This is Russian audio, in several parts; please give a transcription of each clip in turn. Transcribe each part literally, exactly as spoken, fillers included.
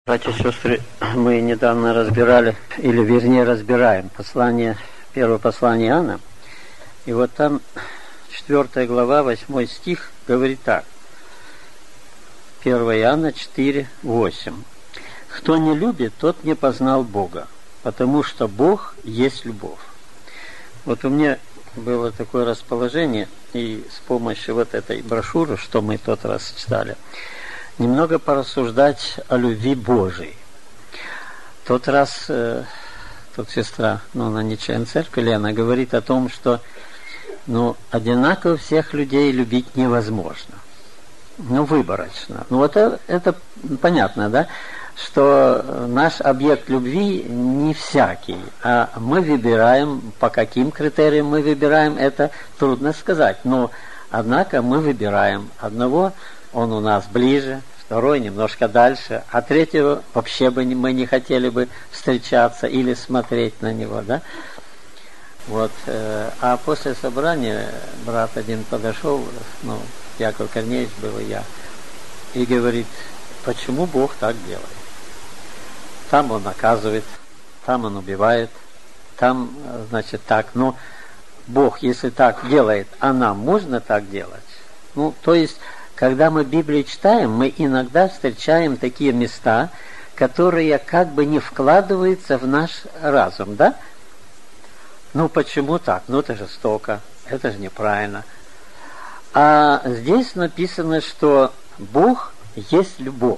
Братья и сестры, мы недавно разбирали, или вернее разбираем послание, первое послание Иоанна. И вот там четвёртая глава, восьмой стих говорит так. первое Иоанна четыре, восемь. «Кто не любит, тот не познал Бога, потому что Бог есть любовь». Вот у меня было такое расположение, и с помощью вот этой брошюры, что мы в тот раз читали, немного порассуждать о любви Божией. В тот раз э, тут сестра, ну, она не член церкви, Лена, говорит о том, что ну, одинаково всех людей любить невозможно. Ну, выборочно. Ну, вот это, это понятно, да? Что наш объект любви не всякий, а мы выбираем, по каким критериям мы выбираем, это трудно сказать. Но, однако, мы выбираем одного, он у нас ближе, второй немножко дальше, а третьего вообще бы не, мы не хотели бы встречаться или смотреть на него, да? Вот, э, а после собрания брат один подошел, ну, Яков Корнеевич был и я, и говорит, почему Бог так делает? Там Он наказывает, там Он убивает, там, значит, так, но Бог, если так делает, а нам можно так делать? Ну, то есть, когда мы Библию читаем, мы иногда встречаем такие места, которые как бы не вкладываются в наш разум, да? Ну, почему так? Ну, это жестоко, это же неправильно. А здесь написано, что Бог есть любовь.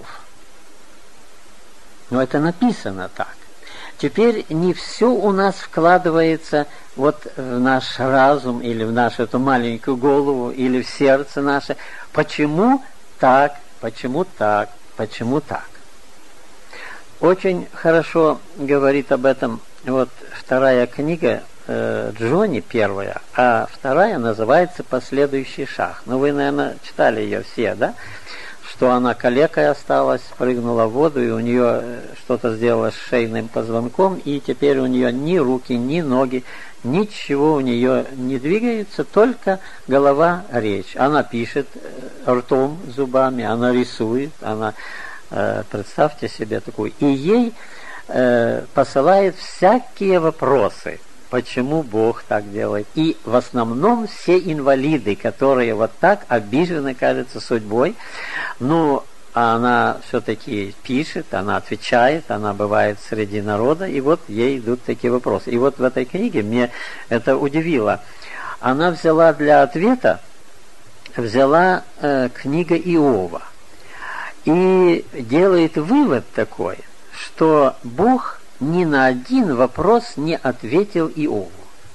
Но это написано так. Теперь не все у нас вкладывается вот в наш разум или в нашу эту маленькую голову или в сердце наше. Почему так? Почему так? Почему так? Очень хорошо говорит об этом вот вторая книга э, Джонни, первая, а вторая называется «Последующий шаг». Ну, вы, наверное, читали ее все, да? Что она калекой осталась, прыгнула в воду, и у нее что-то сделало с шейным позвонком, и теперь у нее ни руки, ни ноги, ничего у нее не двигается, только голова, речь. Она пишет ртом, зубами, она рисует, она, э, представьте себе такую, и ей э, посылает всякие вопросы. Почему Бог так делает? И в основном все инвалиды, которые вот так обижены, кажется, судьбой, ну, она все-таки пишет, она отвечает, она бывает среди народа, и вот ей идут такие вопросы. И вот в этой книге мне это удивило. Она взяла для ответа, взяла э, книга Иова, и делает вывод такой, что Бог ни на один вопрос не ответил Иову.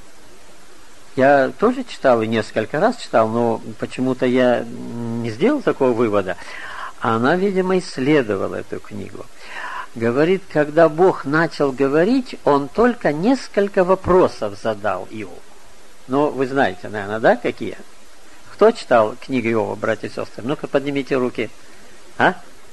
Я тоже читал и несколько раз читал, но почему-то я не сделал такого вывода. Она, видимо, исследовала эту книгу. Говорит, когда Бог начал говорить, Он только несколько вопросов задал Иову. Ну, вы знаете, наверное, да, какие? Кто читал книгу Иова, братья и сестры? Ну-ка, поднимите руки. А?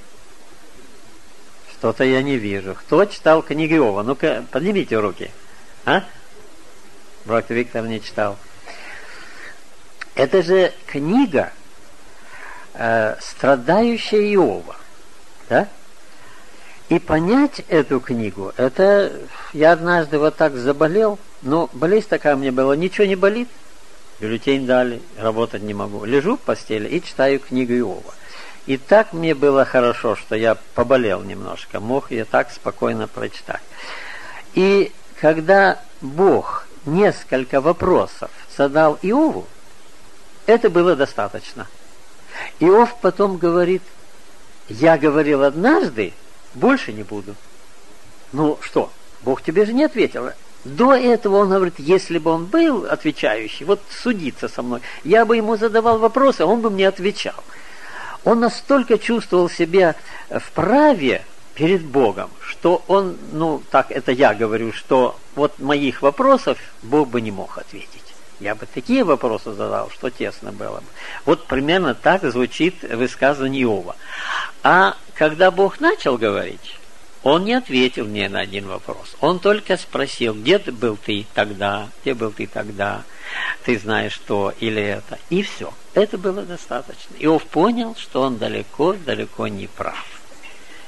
Что-то я не вижу. Кто читал книгу Иова? Ну-ка, поднимите руки. А? Брат Виктор не читал. Это же книга, э, страдающая Иова. Да? И понять эту книгу, это я однажды вот так заболел, но болезнь такая у меня была, ничего не болит, бюллетень дали, работать не могу. Лежу в постели и читаю книгу Иова. И так мне было хорошо, что я поболел немножко, мог я так спокойно прочитать. И когда Бог несколько вопросов задал Иову, это было достаточно. Иов потом говорит, я говорил однажды, больше не буду. Ну что, Бог тебе же не ответил. До этого он говорит, если бы он был отвечающий, вот судиться со мной, я бы ему задавал вопросы, а он бы мне отвечал. Он настолько чувствовал себя вправе перед Богом, что он, ну, так это я говорю, что вот моих вопросов Бог бы не мог ответить. Я бы такие вопросы задал, что тесно было бы. Вот примерно так звучит высказывание Иова. А когда Бог начал говорить, Он не ответил мне на один вопрос. Он только спросил, где ты был ты тогда, где был ты тогда, ты знаешь то или это, и все. Это было достаточно. Иов понял, что он далеко-далеко не прав.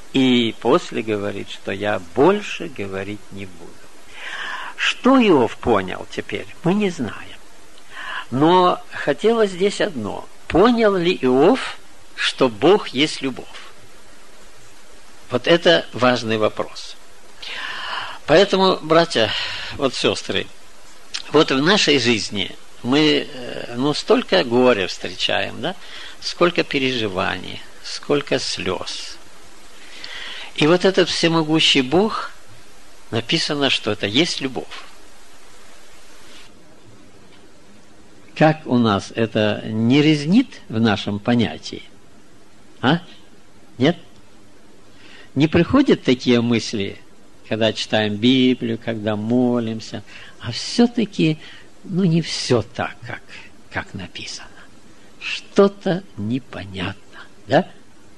И после говорит, что я больше говорить не буду. Что Иов понял теперь, мы не знаем. Но хотелось здесь одно. Понял ли Иов, что Бог есть любовь? Вот это важный вопрос. Поэтому, братья, вот сестры, вот в нашей жизни мы, ну, столько горя встречаем, да? Сколько переживаний, сколько слез. И вот этот всемогущий Бог, написано, что это есть любовь. Как у нас это не резнит в нашем понятии? А? Нет? Не приходят такие мысли, когда читаем Библию, когда молимся, а все-таки, ну, не все так, как, как написано. Что-то непонятно, да?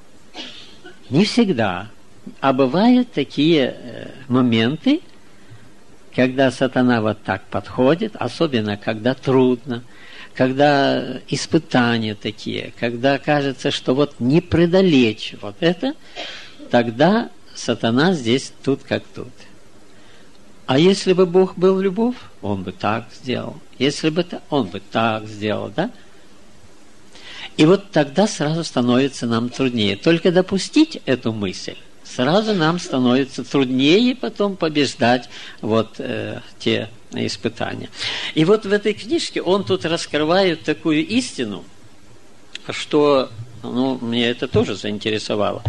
Не всегда. А бывают такие э, моменты, когда сатана вот так подходит, особенно когда трудно, когда испытания такие, когда кажется, что вот не преодолеть вот это, тогда сатана здесь тут как тут. А если бы Бог был любовь, Он бы так сделал. Если бы это, Он бы так сделал, да? И вот тогда сразу становится нам труднее. Только допустить эту мысль, сразу нам становится труднее потом побеждать вот э, те испытания. И вот в этой книжке он тут раскрывает такую истину, что, ну, мне это тоже заинтересовало.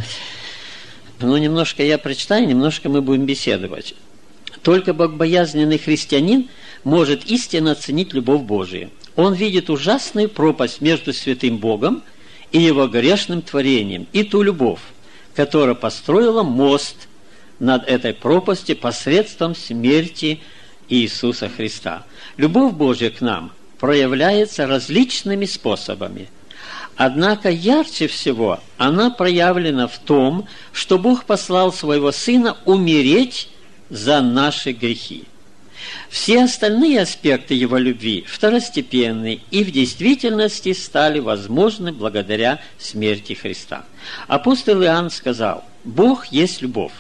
Ну, немножко я прочитаю, немножко мы будем беседовать. Только богобоязненный христианин может истинно оценить любовь Божию. Он видит ужасную пропасть между святым Богом и его грешным творением, и ту любовь, которая построила мост над этой пропастью посредством смерти Иисуса Христа. Любовь Божья к нам проявляется различными способами. Однако ярче всего она проявлена в том, что Бог послал Своего Сына умереть за наши грехи. Все остальные аспекты Его любви второстепенны и в действительности стали возможны благодаря смерти Христа. Апостол Иоанн сказал: «Бог есть любовь».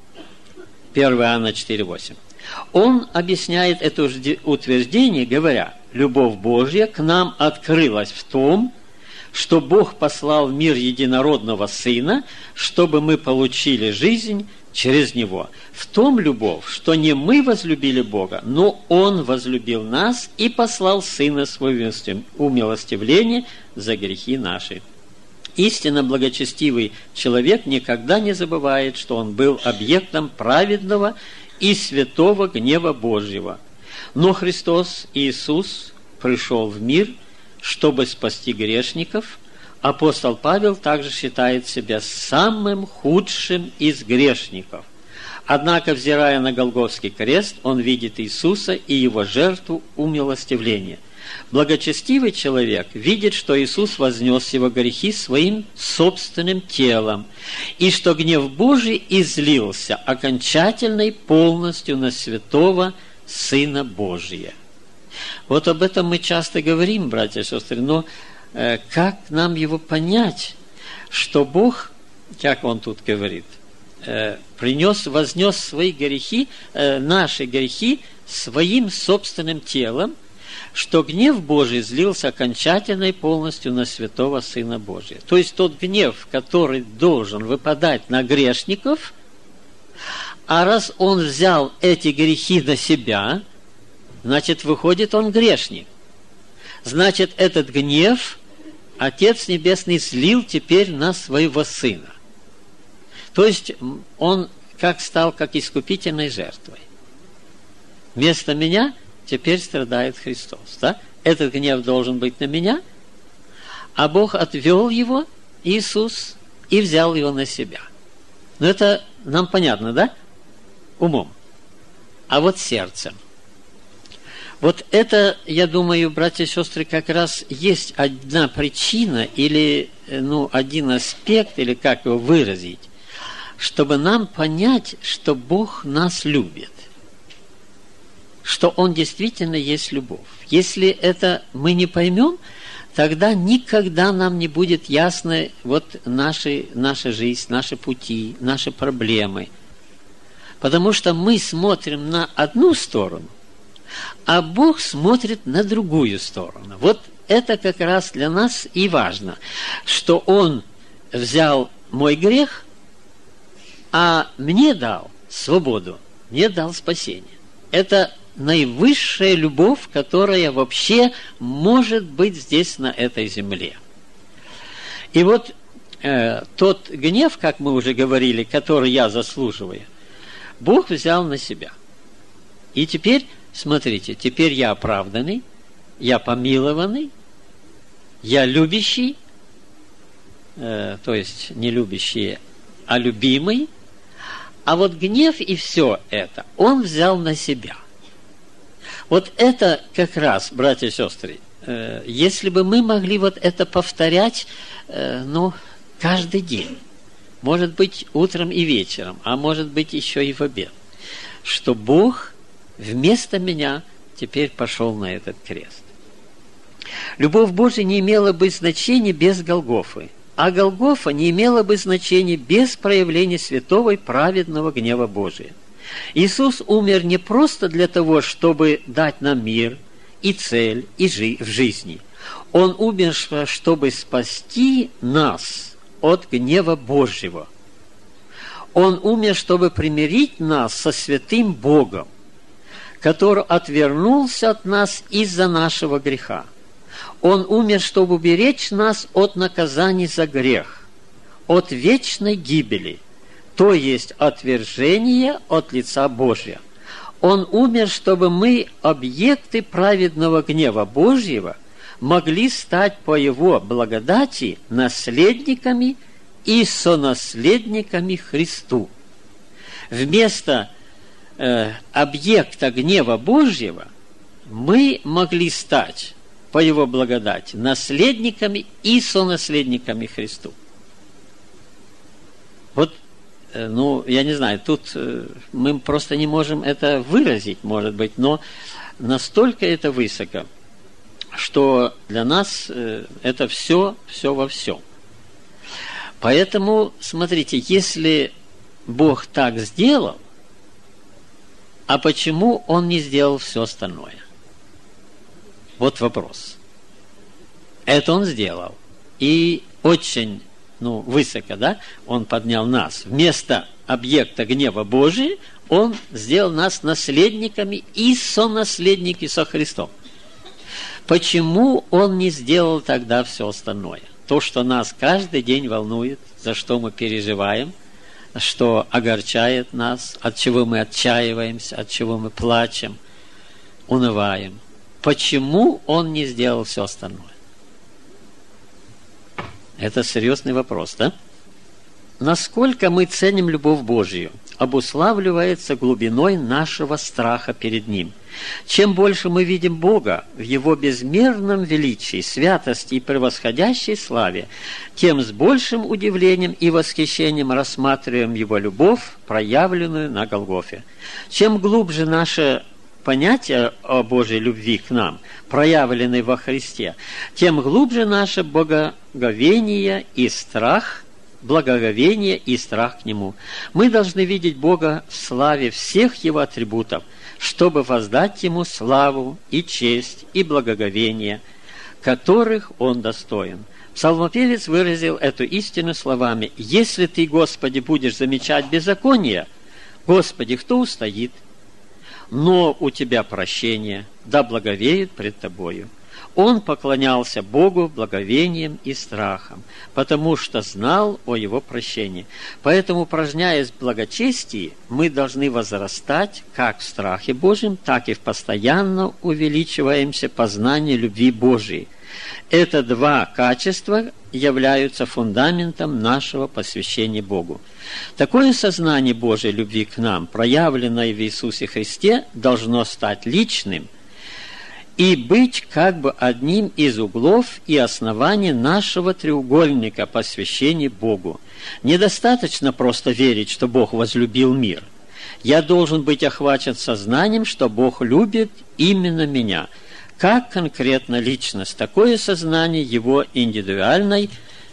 первое Иоанна четыре восемь. Он объясняет это утверждение, говоря: «Любовь Божья к нам открылась в том, что Бог послал в мир единородного Сына, чтобы мы получили жизнь через Него. В том любовь, что не мы возлюбили Бога, но Он возлюбил нас и послал Сына Своего умилостивления за грехи наши». Истинно благочестивый человек никогда не забывает, что он был объектом праведного и святого гнева Божьего. Но Христос Иисус пришел в мир, чтобы спасти грешников. Апостол Павел также считает себя самым худшим из грешников. Однако, взирая на Голгофский крест, он видит Иисуса и Его жертву умилостивления. Благочестивый человек видит, что Иисус вознес его грехи своим собственным телом, и что гнев Божий излился окончательно и полностью на святого Сына Божия. Вот об этом мы часто говорим, братья и сестры, но э, как нам его понять, что Бог, как он тут говорит, э, принес, вознес свои грехи, э, наши грехи своим собственным телом, что гнев Божий злился окончательно и полностью на святого Сына Божия. То есть тот гнев, который должен выпадать на грешников, а раз он взял эти грехи на себя, значит, выходит, он грешник. Значит, этот гнев Отец Небесный слил теперь на своего Сына. То есть он как стал как искупительной жертвой. Вместо меня теперь страдает Христос. Да? Этот гнев должен быть на меня, а Бог отвел его, Иисус, и взял его на себя. Но это нам понятно, да? Умом. А вот сердцем. Вот это, я думаю, братья и сестры, как раз есть одна причина или, ну, один аспект, или как его выразить, чтобы нам понять, что Бог нас любит, что Он действительно есть любовь. Если это мы не поймем, тогда никогда нам не будет ясна вот наши, наша жизнь, наши пути, наши проблемы. Потому что мы смотрим на одну сторону, а Бог смотрит на другую сторону. Вот это как раз для нас и важно, что Он взял мой грех, а мне дал свободу, мне дал спасение. Это наивысшая любовь, которая вообще может быть здесь, на этой земле. И вот э, тот гнев, как мы уже говорили, который я заслуживаю, Бог взял на себя. И теперь, смотрите, теперь я оправданный, я помилованный, я любящий, э, то есть не любящий, а любимый. А вот гнев и все это Он взял на себя. Вот это как раз, братья и сестры, э, если бы мы могли вот это повторять, э, ну, каждый день, может быть, утром и вечером, а может быть, еще и в обед, что Бог вместо меня теперь пошел на этот крест. Любовь Божия не имела бы значения без Голгофы, а Голгофа не имела бы значения без проявления святого и праведного гнева Божия. Иисус умер не просто для того, чтобы дать нам мир и цель и жи- в жизни. Он умер, чтобы спасти нас от гнева Божьего. Он умер, чтобы примирить нас со святым Богом, который отвернулся от нас из-за нашего греха. Он умер, чтобы уберечь нас от наказаний за грех, от вечной гибели, то есть отвержения от лица Божия. Он умер, чтобы мы, объекты праведного гнева Божьего, могли стать по Его благодати наследниками и сонаследниками Христу. Вместо э, объекта гнева Божьего мы могли стать по Его благодати наследниками и сонаследниками Христу. Вот, э, ну, я не знаю, тут э, мы просто не можем это выразить, может быть, но настолько это высоко, что для нас э, это все, все во всем. Поэтому, смотрите, если Бог так сделал, а почему Он не сделал все остальное? Вот вопрос. Это Он сделал. И очень, ну, высоко, да, Он поднял нас. Вместо объекта гнева Божия Он сделал нас наследниками и сонаследники со Христом. Почему Он не сделал тогда все остальное? То, что нас каждый день волнует, за что мы переживаем, что огорчает нас, от чего мы отчаиваемся, от чего мы плачем, унываем. Почему Он не сделал все остальное? Это серьезный вопрос, да? Насколько мы ценим любовь Божию, обуславливается глубиной нашего страха перед Ним. Чем больше мы видим Бога в Его безмерном величии, святости и превосходящей славе, тем с большим удивлением и восхищением рассматриваем Его любовь, проявленную на Голгофе. Чем глубже наше понятие о Божьей любви к нам, проявленной во Христе, тем глубже наше боговение и страх, благоговение и страх к Нему. Мы должны видеть Бога в славе всех Его атрибутов, чтобы воздать Ему славу и честь и благоговение, которых Он достоин. Псалмопевец выразил эту истину словами: «Если Ты, Господи, будешь замечать беззаконие, Господи, кто устоит? Но у Тебя прощение, да благовеет пред Тобою». Он поклонялся Богу благовением и страхом, потому что знал о Его прощении. Поэтому, упражняясь в благочестии, мы должны возрастать как в страхе Божьем, так и в постоянно увеличиваемся познании любви Божией. Это два качества являются фундаментом нашего посвящения Богу. Такое сознание Божьей любви к нам, проявленное в Иисусе Христе, должно стать личным и быть как бы одним из углов и оснований нашего треугольника посвящения Богу. Недостаточно просто верить, что Бог возлюбил мир. Я должен быть охвачен сознанием, что Бог любит именно меня. как конкретно личность, такое сознание его индивидуальной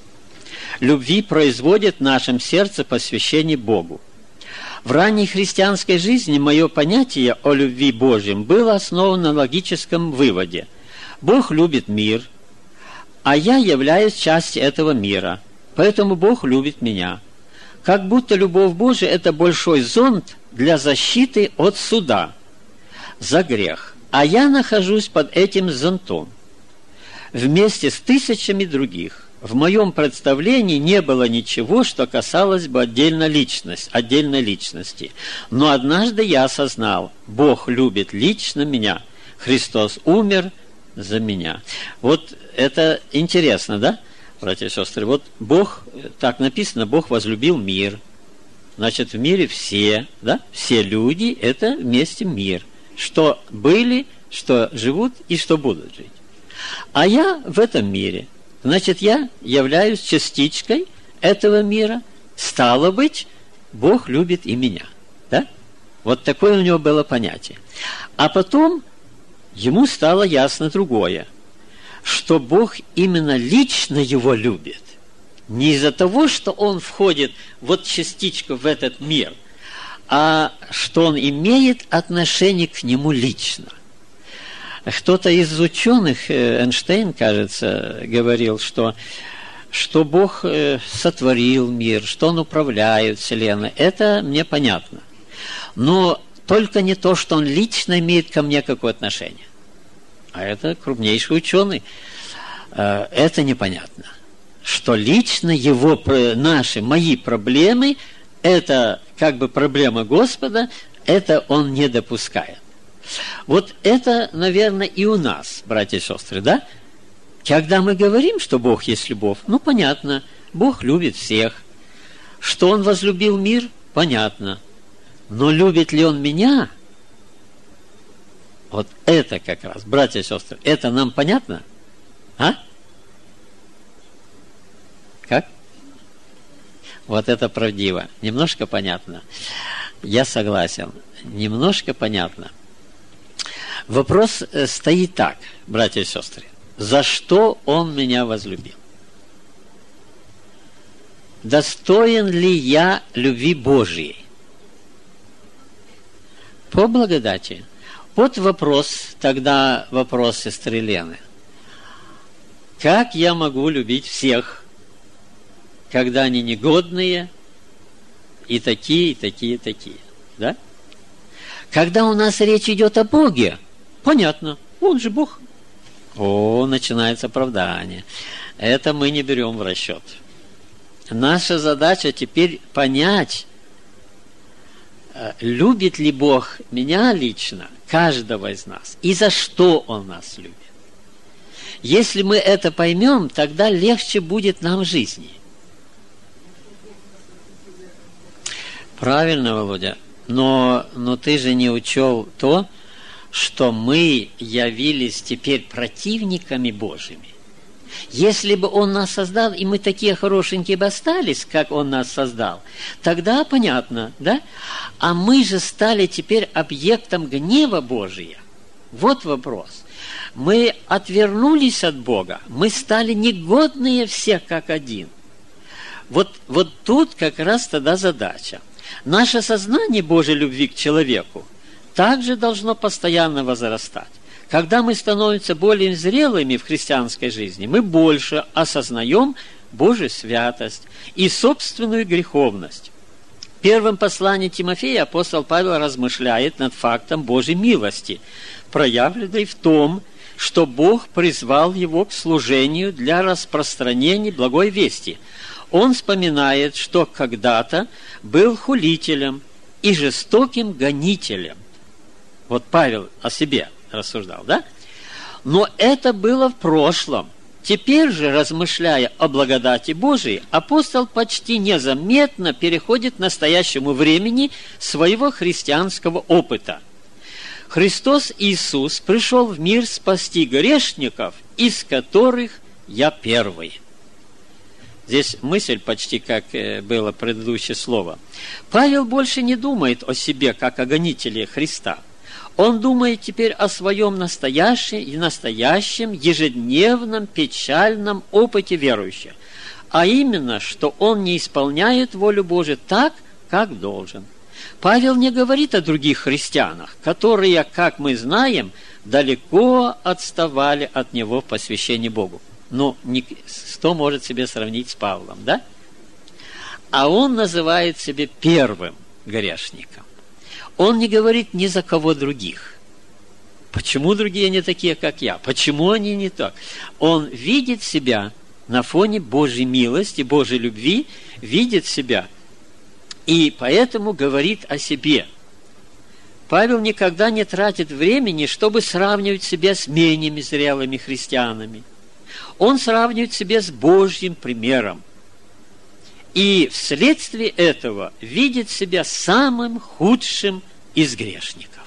любви производит в нашем сердце посвящение Богу. В ранней христианской жизни мое понятие о любви Божьем было основано на логическом выводе. Бог любит мир, а я являюсь частью этого мира, поэтому Бог любит меня. Как будто любовь Божия – это большой зонт для защиты от суда за грех, а я нахожусь под этим зонтом вместе с тысячами других. В моем представлении не было ничего, что касалось бы отдельной личности, отдельной личности. Но однажды я осознал, Бог любит лично меня. Христос умер за меня. Вот это интересно, да, братья и сестры? Вот Бог, так написано, Бог возлюбил мир. Значит, в мире все, да, все люди – это вместе мир. Что были, что живут и что будут жить. А я в этом мире. Значит, я являюсь частичкой этого мира. Стало быть, Бог любит и меня. Да? Вот такое у него было понятие. А потом ему стало ясно другое, что Бог именно лично его любит. Не из-за того, что он входит вот частичку в этот мир, а что он имеет отношение к нему лично. Кто-то из ученых, Эйнштейн, кажется, говорил, что, что Бог сотворил мир, что Он управляет Вселенной. Это мне понятно. Но только не то, что Он лично имеет ко мне какое отношение. А это крупнейший ученый. Это непонятно. Что лично его, наши, мои проблемы, это как бы проблема Господа, это Он не допускает. Вот это, наверное, и у нас, братья и сестры, да? Когда мы говорим, что Бог есть любовь, ну, понятно, Бог любит всех. Что Он возлюбил мир, понятно. Но любит ли Он меня? Вот это как раз, братья и сестры, это нам понятно? А? Как? Вот это правдиво. Немножко понятно. Я согласен. Немножко понятно. Вопрос стоит так, братья и сестры. За что Он меня возлюбил? Достоин ли я любви Божьей? По благодати. Вот вопрос, тогда вопрос сестры Лены. Как я могу любить всех, когда они негодные, и такие, и такие, и такие? Да? Когда у нас речь идет о Боге, понятно, Он же Бог. О, начинается оправдание. Это мы не берем в расчет. Наша задача теперь понять, любит ли Бог меня лично, каждого из нас, и за что Он нас любит. Если мы это поймем, тогда легче будет нам в жизни. Правильно, Володя. Но, но ты же не учел то, что мы явились теперь противниками Божьими. Если бы Он нас создал, и мы такие хорошенькие бы остались, как Он нас создал, тогда понятно, да? А мы же стали теперь объектом гнева Божия. Вот вопрос. Мы отвернулись от Бога, мы стали негодные все как один. Вот, вот тут как раз тогда задача. Наше сознание Божьей любви к человеку также должно постоянно возрастать. Когда мы становимся более зрелыми в христианской жизни, мы больше осознаем Божью святость и собственную греховность. В первом послании Тимофея апостол Павел размышляет над фактом Божьей милости, проявленной в том, что Бог призвал его к служению для распространения благой вести. Он вспоминает, что когда-то был хулителем и жестоким гонителем. Вот Павел о себе рассуждал, да? Но это было в прошлом. Теперь же, размышляя о благодати Божией, апостол почти незаметно переходит к настоящему времени своего христианского опыта. Христос Иисус пришел в мир спасти грешников, из которых я первый. Здесь мысль почти как было предыдущее слово. Павел больше не думает о себе, как о гонителе Христа. Он думает теперь о своем настоящем и настоящем ежедневном печальном опыте верующего, а именно, что он не исполняет волю Божию так, как должен. Павел не говорит о других христианах, которые, как мы знаем, далеко отставали от него в посвящении Богу. Ну, кто может себе сравнить с Павлом, да? А он называет себя первым грешником. Он не говорит ни за кого других. Почему другие не такие, как я? Почему они не так? Он видит себя на фоне Божьей милости, Божьей любви, видит себя, и поэтому говорит о себе. Павел никогда не тратит времени, чтобы сравнивать себя с менее зрелыми христианами. Он сравнивает себя с Божьим примером. И вследствие этого видит себя самым худшим из грешников.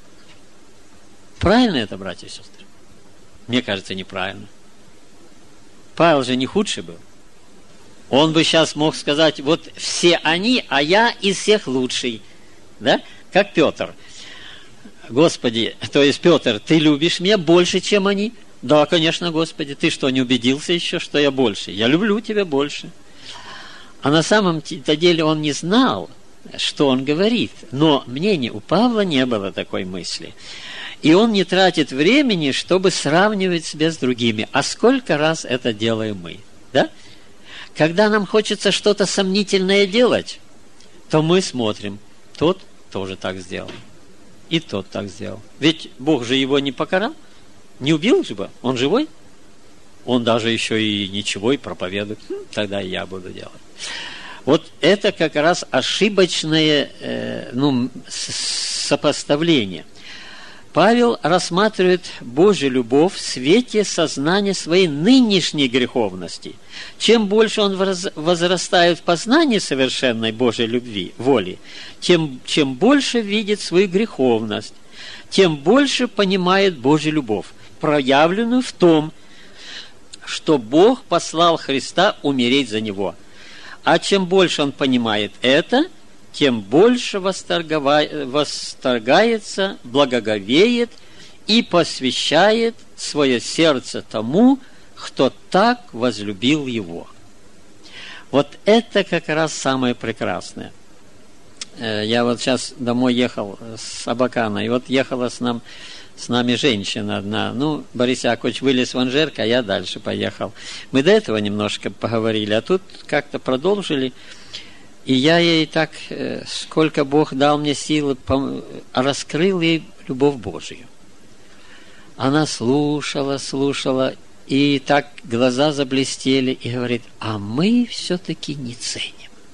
Правильно это, братья и сестры? Мне кажется, неправильно. Павел же не худший был. Он бы сейчас мог сказать, вот все они, а я из всех лучший. Да? Как Петр. Господи, то есть, Петр, ты любишь меня больше, чем они? Да, конечно, Господи. Ты что, не убедился еще, что я больше? Я люблю тебя больше. А на самом-то деле он не знал, что он говорит. Но мнение у Павла не было такой мысли. И он не тратит времени, чтобы сравнивать себя с другими. А сколько раз это делаем мы? Да? Когда нам хочется что-то сомнительное делать, то мы смотрим. Тот тоже так сделал. И тот так сделал. Ведь Бог же его не покарал. Не убил же бы. Он живой. Он даже еще и ничего и проповедует. Тогда и я буду делать. Вот это как раз ошибочное э, ну, сопоставление. Павел рассматривает Божью любовь в свете сознания своей нынешней греховности. Чем больше он возрастает в познании совершенной Божьей любви, воли, тем, чем больше видит свою греховность, тем больше понимает Божью любовь, проявленную в том, что Бог послал Христа умереть за него. А чем больше он понимает это, тем больше восторгается, благоговеет и посвящает свое сердце тому, кто так возлюбил его. Вот это как раз самое прекрасное. Я вот сейчас домой ехал с Абакана, и вот ехала с, нам, с нами женщина одна. Ну, Борис Яковлевич вылез в Анжерка, а я дальше поехал. Мы до этого немножко поговорили, а тут как-то продолжили. И я ей так, сколько Бог дал мне силы, раскрыл ей любовь Божию. Она слушала, слушала, и так глаза заблестели, и говорит, а мы все-таки не ценим.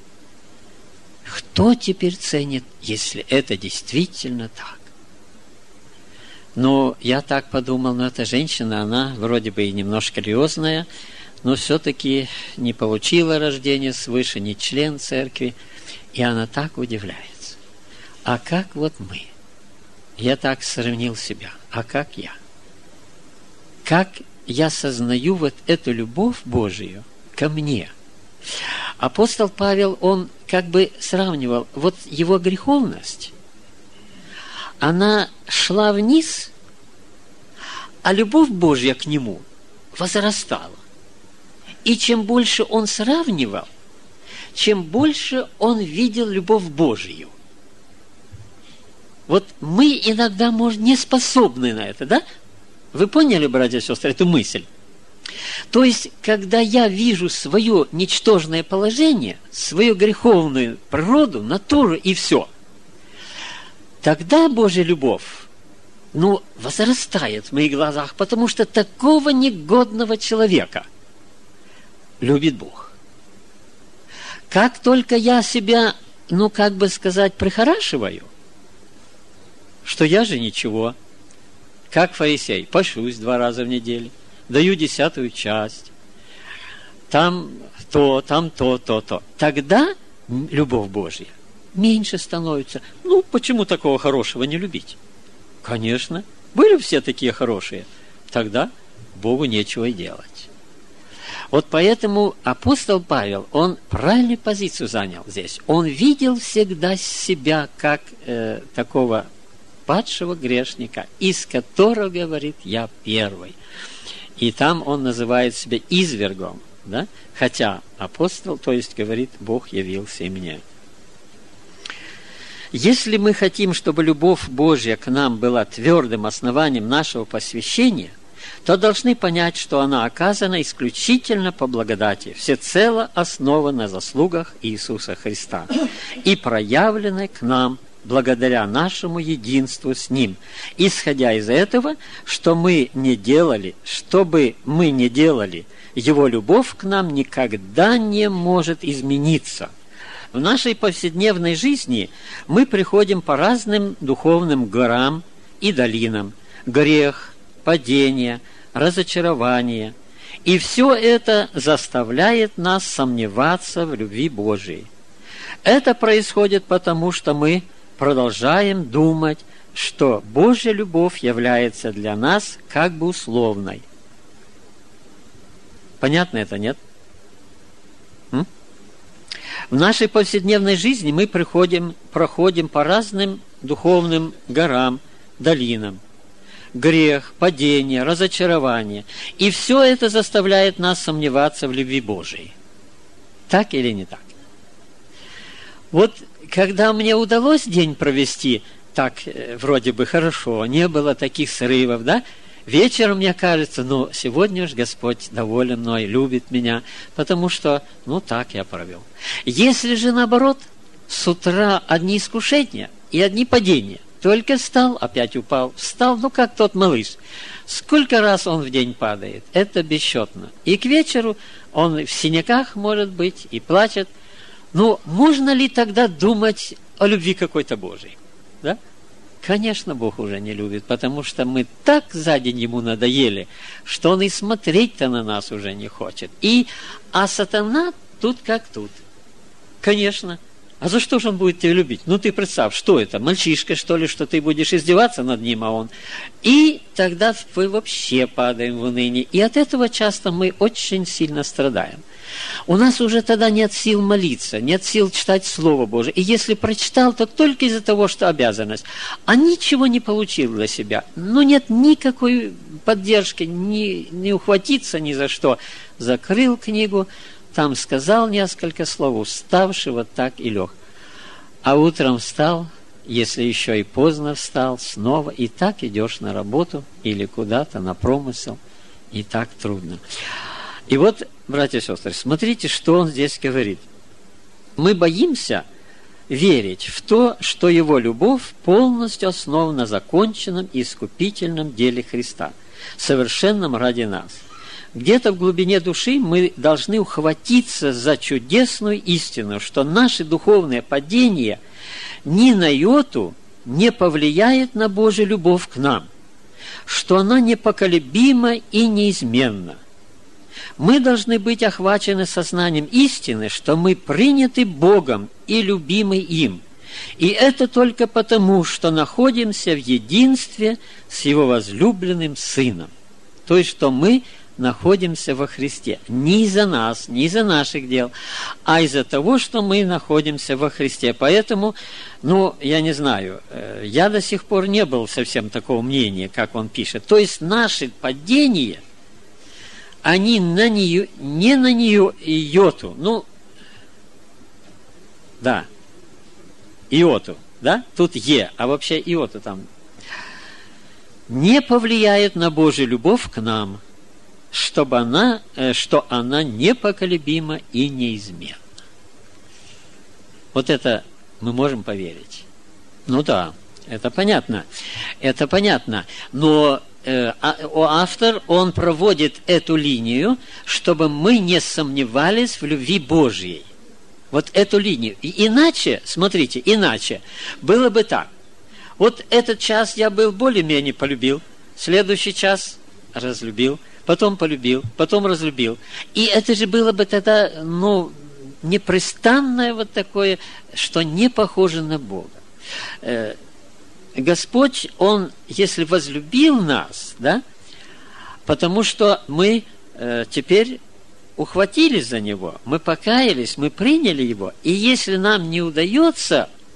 Кто теперь ценит, если это действительно так? Но я так подумал, ну, эта женщина, она вроде бы и немножко религиозная, но все-таки не получила рождения свыше, не член церкви, и она так удивляется. А как вот мы? Я так сравнил себя. А как я? Как я сознаю вот эту любовь Божию ко мне? Апостол Павел, он как бы сравнивал, вот его греховность, она шла вниз, а любовь Божья к нему возрастала. И чем больше он сравнивал, чем больше он видел любовь Божию. Вот мы иногда, может, не способны на это, да? Вы поняли, братья и сестры, эту мысль? То есть, когда я вижу свое ничтожное положение, свою греховную природу, натуру и все, тогда Божья любовь, ну, возрастает в моих глазах, потому что такого негодного человека любит Бог. Как только я себя, ну, как бы сказать, прихорашиваю, что я же ничего, как фарисей, пошусь два раза в неделю, даю десятую часть, там то, там то, то, то. Тогда любовь Божья меньше становится. Ну, почему такого хорошего не любить? Конечно, были все такие хорошие. Тогда Богу нечего и делать. Вот поэтому апостол Павел, он правильную позицию занял здесь. Он видел всегда себя как э, такого падшего грешника, из которого, говорит, я первый. И там он называет себя извергом, да? Хотя апостол, то есть говорит, Бог явился и мне. Если мы хотим, чтобы любовь Божья к нам была твердым основанием нашего посвящения, то должны понять, что она оказана исключительно по благодати, всецело основана на заслугах Иисуса Христа и проявлена к нам благодаря нашему единству с Ним, исходя из этого, что мы не делали, что бы мы не делали, Его любовь к нам никогда не может измениться. В нашей повседневной жизни мы приходим по разным духовным горам и долинам. Грех, падение, разочарование. И все это заставляет нас сомневаться в любви Божией. Это происходит потому, что мы продолжаем думать, что Божья любовь является для нас как бы условной. Понятно это, нет? М? В нашей повседневной жизни мы приходим, проходим по разным духовным горам, долинам. Грех, падение, разочарование. И все это заставляет нас сомневаться в любви Божией. Так или не так? Вот когда мне удалось день провести так вроде бы хорошо, не было таких срывов, да? Вечером мне кажется, ну, сегодня уж Господь доволен мной, любит меня, потому что, ну, так я провел. Если же наоборот, с утра одни искушения и одни падения, только встал, опять упал, встал, ну, как тот малыш. Сколько раз он в день падает? Это бесчетно. И к вечеру он в синяках, может быть, и плачет. Ну, можно ли тогда думать о любви какой-то Божией? Да? Конечно, Бог уже не любит, потому что мы так за день Ему надоели, что Он и смотреть-то на нас уже не хочет. И, а сатана тут как тут. Конечно. А за что же он будет тебя любить? Ну, ты представь, что это? Мальчишка, что ли, что ты будешь издеваться над ним, а он... И тогда мы вообще падаем в уныние. И от этого часто мы очень сильно страдаем. У нас уже тогда нет сил молиться, нет сил читать Слово Божие. И если прочитал, то только из-за того, что обязанность. А ничего не получил для себя. Ну, нет никакой поддержки, ни, не ухватиться ни за что. Закрыл книгу, там сказал несколько слов, уставший, вот так и лег. А утром встал, если еще и поздно встал, снова, и так идешь на работу или куда-то, на промысел, и так трудно. И вот, братья и сестры, смотрите, что он здесь говорит. Мы боимся верить в то, что Его любовь полностью основана на законченном и искупительном деле Христа, совершенном ради нас. Где-то в глубине души мы должны ухватиться за чудесную истину, что наши духовные падения ни на йоту не повлияет на Божью любовь к нам, что она непоколебима и неизменна. Мы должны быть охвачены сознанием истины, что мы приняты Богом и любимы им. И это только потому, что находимся в единстве с Его возлюбленным Сыном. То есть, что мы находимся во Христе. Не из-за нас, не из-за наших дел, а из-за того, что мы находимся во Христе. Поэтому, ну, я не знаю, я до сих пор не был совсем такого мнения, как он пишет. То есть, наши падения, они на нее, не на нее йоту, ну, да, иоту, да, тут е, а вообще иоту там, не повлияет на Божью любовь к нам, чтобы она, что она непоколебима и неизменна. Вот это мы можем поверить. Ну да, это понятно. Это понятно. Но э, автор, он проводит эту линию, чтобы мы не сомневались в любви Божьей. Вот эту линию. И иначе, смотрите, иначе было бы так. Вот этот час я был более-менее полюбил, следующий час разлюбил, потом полюбил, потом разлюбил. И это же было бы тогда, ну, непрестанное вот такое, что не похоже на Бога. Э, Господь, Он, если возлюбил нас, да, потому что мы э, теперь ухватились за Него, мы покаялись, мы приняли Его, и если нам не удается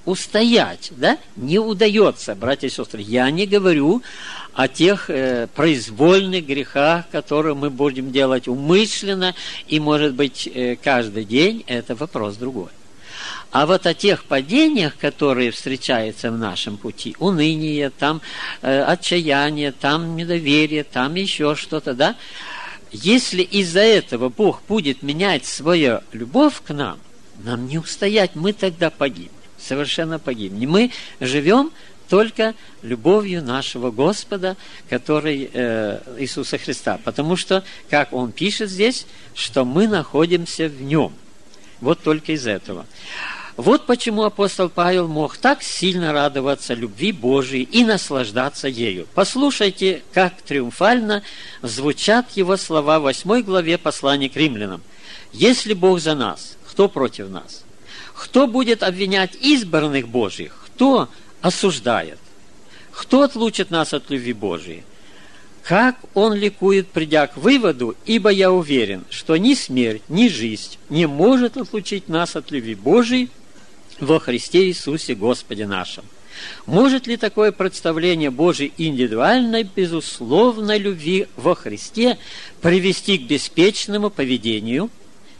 устоять, да, не удается, братья и сестры. Я не говорю о тех э, произвольных грехах, которые мы будем делать умышленно, и, может быть, э, каждый день, это вопрос другой. А вот о тех падениях, которые встречаются в нашем пути, уныние, там э, отчаяние, там недоверие, там еще что-то, да, если из-за этого Бог будет менять свою любовь к нам, нам не устоять, мы тогда погибнем, совершенно погибнем. Мы живем только любовью нашего Господа, который э, Иисуса Христа, потому что, как Он пишет здесь, что мы находимся в Нем. Вот только из этого. Вот почему апостол Павел мог так сильно радоваться любви Божией и наслаждаться ею. Послушайте, как триумфально звучат его слова в восьмой главе послания к римлянам. «Если Бог за нас, кто против нас? Кто будет обвинять избранных Божьих? Кто осуждает? Кто отлучит нас от любви Божией? Как он ликует, придя к выводу, ибо я уверен, что ни смерть, ни жизнь не может отлучить нас от любви Божией во Христе Иисусе Господе нашем». Может ли такое представление Божьей индивидуальной, безусловной любви во Христе привести к беспечному поведению?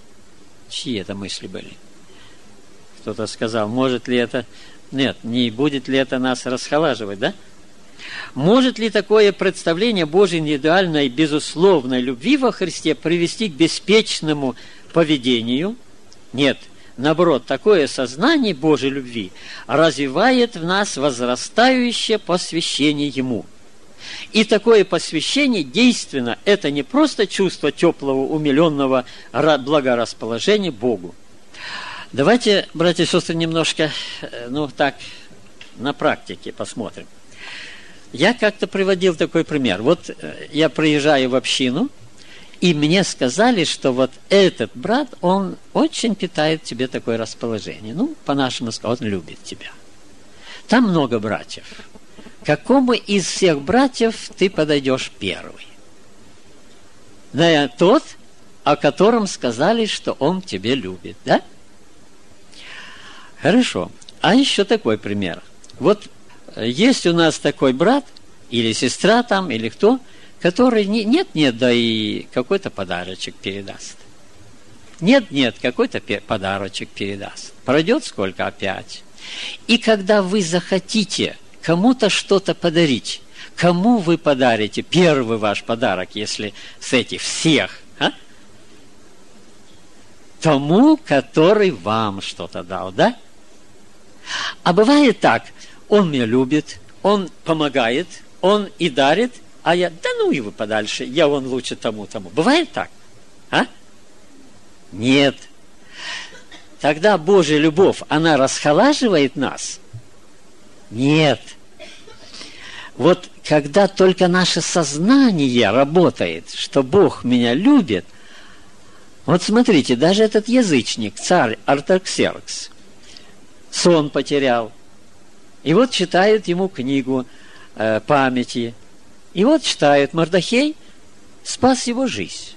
Чьи это мысли были? Кто-то сказал, может ли это... Нет, не будет ли это нас расхолаживать, да? Может ли такое представление Божьей индивидуальной, безусловной любви во Христе привести к беспечному поведению? Нет. Наоборот, такое сознание Божьей любви развивает в нас возрастающее посвящение Ему. И такое посвящение действенно, это не просто чувство теплого, умиленного благорасположения Богу. Давайте, братья и сестры, немножко, ну так, на практике посмотрим. Я как-то приводил такой пример. Вот я приезжаю в общину, и мне сказали, что вот этот брат, он очень питает в тебе такое расположение. Ну, по-нашему сказать, он любит тебя. Там много братьев. К какому из всех братьев ты подойдешь первый? Да, тот, о котором сказали, что он тебе любит, да? Хорошо. А еще такой пример. Вот есть у нас такой брат, или сестра там, или кто, который нет-нет, да и какой-то подарочек передаст. Нет-нет, какой-то подарочек передаст. Пройдет сколько? Опять. И когда вы захотите кому-то что-то подарить, кому вы подарите первый ваш подарок, если с этих всех, а? Тому, который вам что-то дал, да? А бывает так, он меня любит, он помогает, он и дарит, а я, да ну его подальше, я вон лучше тому-тому. Бывает так? А? Нет. Тогда Божья любовь, она расхолаживает нас? Нет. Вот когда только наше сознание работает, что Бог меня любит, вот смотрите, даже этот язычник, царь Артаксеркс, сон потерял. И вот читают ему книгу э, памяти. И вот читает, Мордохей спас его жизнь.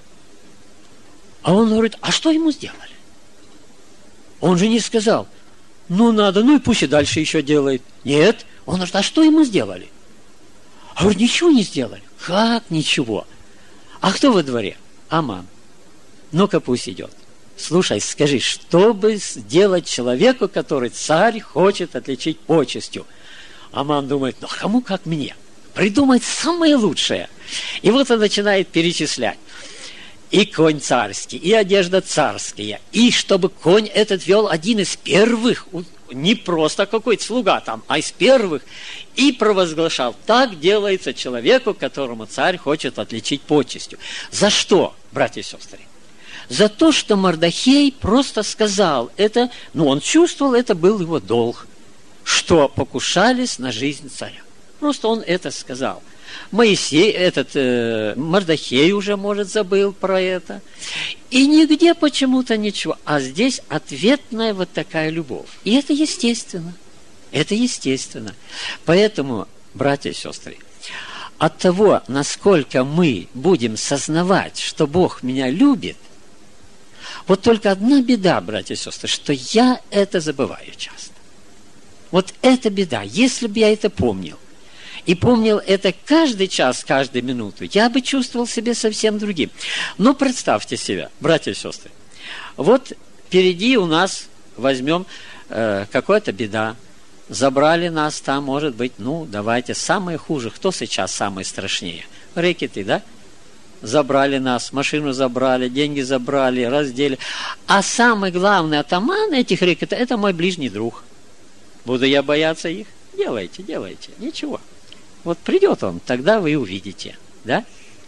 А он говорит, а что ему сделали? Он же не сказал, ну надо, ну и пусть и дальше еще делает. Нет, он говорит, а что ему сделали? А говорит, ничего не сделали. Как ничего? А кто во дворе? Аман. Ну-ка пусть идет. Слушай, скажи, что бы сделать человеку, который царь хочет отличить почестью? Аман думает, ну кому как мне? Придумать самое лучшее. И вот он начинает перечислять. И конь царский, и одежда царская, и чтобы конь этот вел один из первых, не просто какой-то слуга там, а из первых, и провозглашал, так делается человеку, которому царь хочет отличить почестью. За что, братья и сестры? За то, что Мордохей просто сказал, это, ну он чувствовал, это был его долг, что покушались на жизнь царя. Просто он это сказал. Моисей, этот э, Мордохей уже, может, забыл про это. И нигде почему-то ничего. А здесь ответная вот такая любовь. И это естественно. Это естественно. Поэтому, братья и сестры, от того, насколько мы будем сознавать, что Бог меня любит, вот только одна беда, братья и сестры, что я это забываю часто. Вот это беда. Если бы я это помнил, и помнил это каждый час, каждую минуту, я бы чувствовал себя совсем другим. Но представьте себя, братья и сестры, вот впереди у нас, возьмем, э, какая-то беда, забрали нас там, может быть, ну, давайте, самое хуже, кто сейчас самый страшнее? Рэкеты, да? Забрали нас, машину забрали, деньги забрали, раздели. А самый главный атаман этих рэкетов, это мой ближний друг. Буду я бояться их? Делайте, делайте, ничего. Вот придет он, тогда вы увидите, да?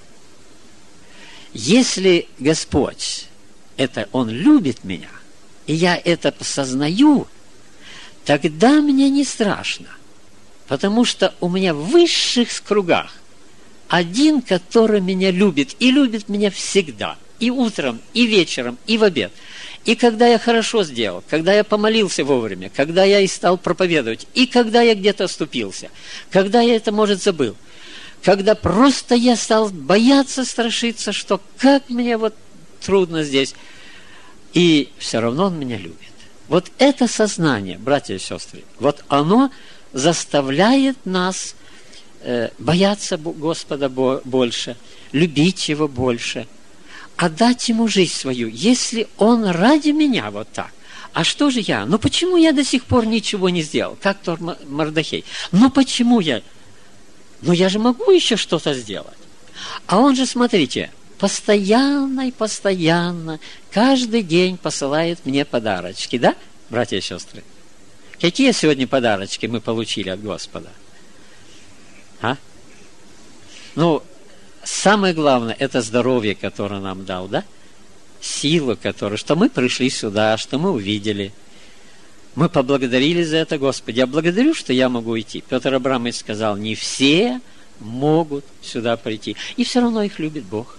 Если Господь, это Он любит меня, и я это сознаю, тогда мне не страшно, потому что у меня в высших кругах один, который меня любит, и любит меня всегда, и утром, и вечером, и в обед. И когда я хорошо сделал, когда я помолился вовремя, когда я и стал проповедовать, и когда я где-то оступился, когда я это, может, забыл, когда просто я стал бояться, страшиться, что как мне вот трудно здесь, и все равно Он меня любит. Вот это сознание, братья и сестры, вот оно заставляет нас э, бояться Господа больше, любить Его больше, отдать Ему жизнь свою, если Он ради меня вот так. А что же я? Ну почему я до сих пор ничего не сделал? Как Тор Мордохей. Ну почему я? Ну я же могу еще что-то сделать. А он же, смотрите, постоянно и постоянно, каждый день посылает мне подарочки, да, братья и сестры? Какие сегодня подарочки мы получили от Господа? А? Ну, самое главное, это здоровье, которое нам дал, да? Сила, которую, что мы пришли сюда, что мы увидели. Мы поблагодарили за это, Господи. Я благодарю, что я могу идти. Петр Абрамович сказал, не все могут сюда прийти. И все равно их любит Бог.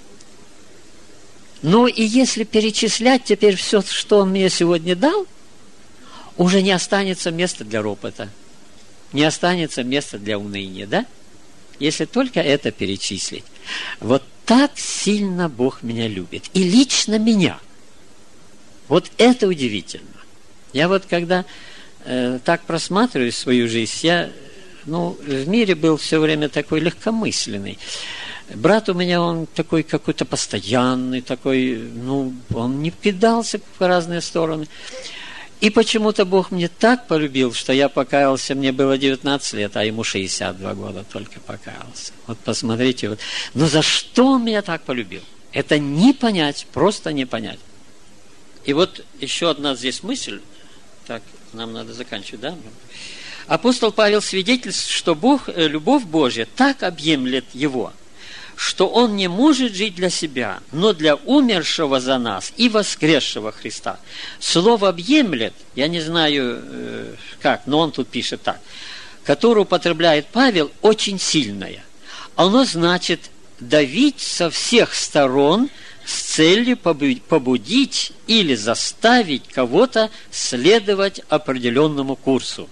Ну и если перечислять теперь все, что Он мне сегодня дал, уже не останется места для ропота. Не останется места для уныния, да? Если только это перечислить. Вот так сильно Бог меня любит. И лично меня. Вот это удивительно. Я вот когда э, так просматриваю свою жизнь, я, ну, в мире был все время такой легкомысленный. Брат у меня, он такой какой-то постоянный, такой, ну, он не кидался в разные стороны. И почему-то Бог мне так полюбил, что я покаялся, мне было девятнадцать лет, а ему шестьдесят два года только покаялся. Вот посмотрите, вот. Но за что Он меня так полюбил? Это не понять, просто не понять. И вот еще одна здесь мысль, так, нам надо заканчивать, да? Апостол Павел свидетельствует, что Бог, любовь Божья так объемлет его, что Он не может жить для себя, но для умершего за нас и воскресшего Христа. Слово «объемлет», я не знаю э, как, но он тут пишет так, которое употребляет Павел, очень сильное. Оно значит давить со всех сторон с целью побудить или заставить кого-то следовать определенному курсу.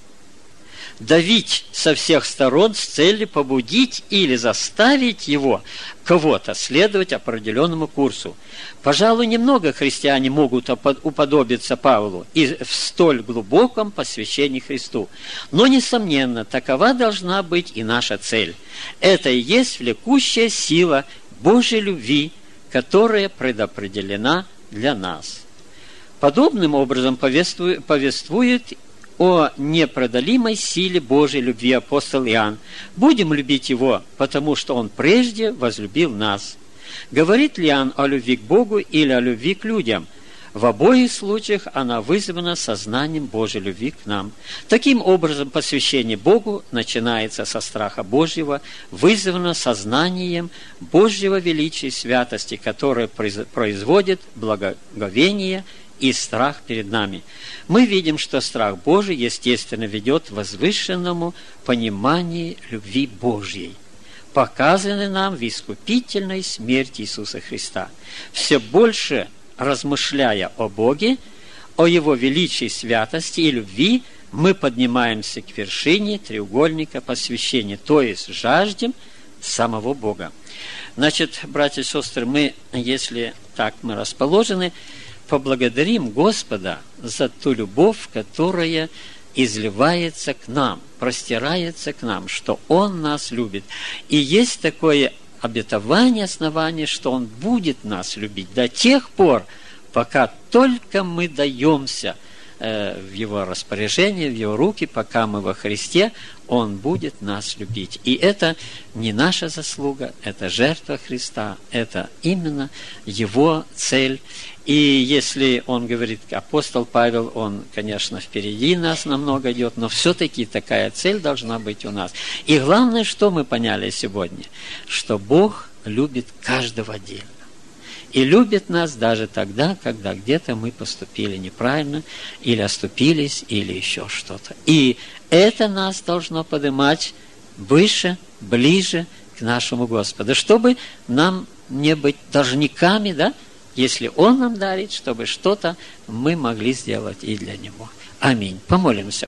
Давить со всех сторон с целью побудить или заставить его, кого-то, следовать определенному курсу. Пожалуй, немного христиане могут уподобиться Павлу и в столь глубоком посвящении Христу. Но, несомненно, такова должна быть и наша цель. Это и есть влекущая сила Божьей любви, которая предопределена для нас. Подобным образом повествует, повествует о непреодолимой силе Божьей любви апостол Иоанн. Будем любить Его, потому что Он прежде возлюбил нас. Говорит ли Иоанн о любви к Богу или о любви к людям? В обоих случаях она вызвана сознанием Божьей любви к нам. Таким образом, посвящение Богу начинается со страха Божьего, вызвано сознанием Божьего величия и святости, которое производит благоговение и страх перед нами. Мы видим, что страх Божий, естественно, ведет к возвышенному пониманию любви Божьей, показанной нам в искупительной смерти Иисуса Христа. Все больше размышляя о Боге, о Его величии, святости и любви, мы поднимаемся к вершине треугольника посвящения, то есть жаждем самого Бога. Значит, братья и сестры, мы, если так мы расположены, поблагодарим Господа за ту любовь, которая изливается к нам, простирается к нам, что Он нас любит. И есть такое обетование, основание, что Он будет нас любить до тех пор, пока только мы даемся э, в Его распоряжение, в Его руки, пока мы во Христе, Он будет нас любить. И это не наша заслуга, это жертва Христа, это именно Его цель. И если он говорит, апостол Павел, он, конечно, впереди нас намного идет, но все-таки такая цель должна быть у нас. И главное, что мы поняли сегодня, что Бог любит каждого отдельно. И любит нас даже тогда, когда где-то мы поступили неправильно, или оступились, или еще что-то. И это нас должно поднимать выше, ближе к нашему Господу, чтобы нам не быть должниками, да, если Он нам дарит, чтобы что-то мы могли сделать и для Него. Аминь. Помолимся.